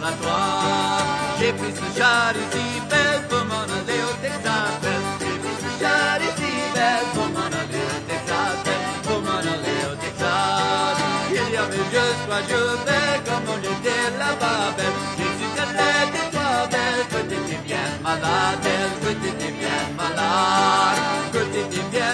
à toi. J'ai pris ce char ici belle pour m'en aller au Texas. J'ai pris ce char ici belle pour m'en aller au Texas. Pour m'en aller au Texas. Il y avait juste 3 jours belle comme on était là-bas belle.